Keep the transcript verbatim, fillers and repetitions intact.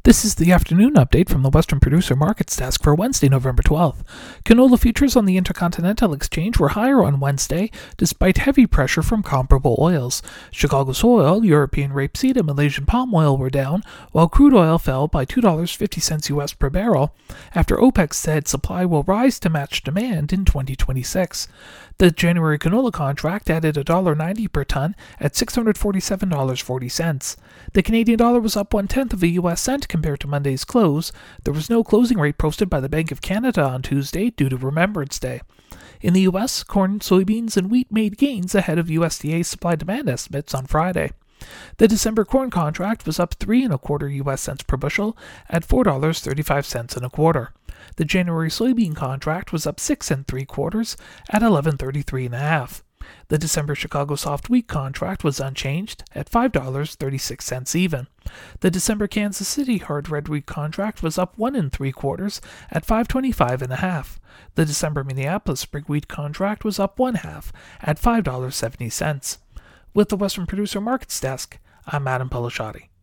This is the afternoon update from the Western Producer Markets Desk for Wednesday, November twelfth. Canola futures on the Intercontinental Exchange were higher on Wednesday, despite heavy pressure from comparable oils. Chicago soy oil, European rapeseed, and Malaysian palm oil were down, while crude oil fell by two dollars and fifty cents U S per barrel, after OPEC said supply will rise to match demand in twenty twenty-six. The January canola contract added one dollar and ninety cents per ton at six hundred forty-seven dollars and forty cents. The Canadian dollar was up one-tenth of a U S cent compared to Monday's close. There was no closing rate posted by the Bank of Canada on Tuesday due to Remembrance Day. In the U S, corn, soybeans, and wheat made gains ahead of U S D A supply-demand estimates on Friday. The December corn contract was up three and a quarter U S cents per bushel at four dollars and thirty-five cents and a quarter. The January soybean contract was up six and three quarters at eleven thirty-three and a half. The December Chicago soft wheat contract was unchanged at five dollars and thirty-six cents even. The December Kansas City hard red wheat contract was up one and three quarters at five twenty-five and a half. The December Minneapolis spring wheat contract was up one half at five dollars and seventy cents. With the Western Producer Markets Desk, I'm Adam Pelashati.